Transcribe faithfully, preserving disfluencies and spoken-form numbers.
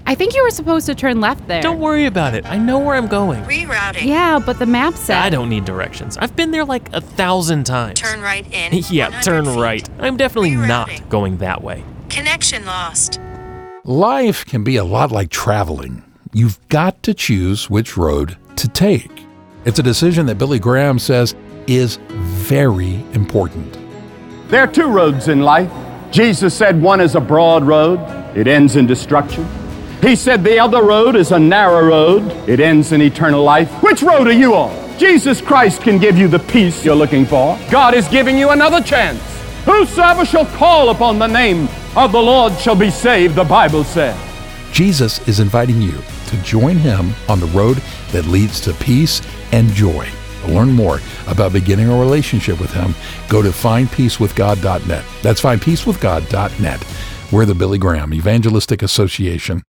I think you were supposed to turn left there. Don't worry about it. I know where I'm going. Rerouting. Yeah, but the map said... I don't need directions. I've been there like a thousand times. Turn right in. Yeah, turn feet. right. I'm definitely Rerouting. not going that way. Connection lost. Life can be a lot like traveling. You've got to choose which road to take. It's a decision that Billy Graham says is very important. There are two roads in life. Jesus said one is a broad road. It ends in destruction. He said the other road is a narrow road. It ends in eternal life. Which road are you on? Jesus Christ can give you the peace you're looking for. God is giving you another chance. Whosoever shall call upon the name of the Lord shall be saved, the Bible says. Jesus is inviting you to join him on the road that leads to peace and joy. To learn more about beginning a relationship with him, go to find peace with god dot net. That's find peace with god dot net. We're the Billy Graham Evangelistic Association.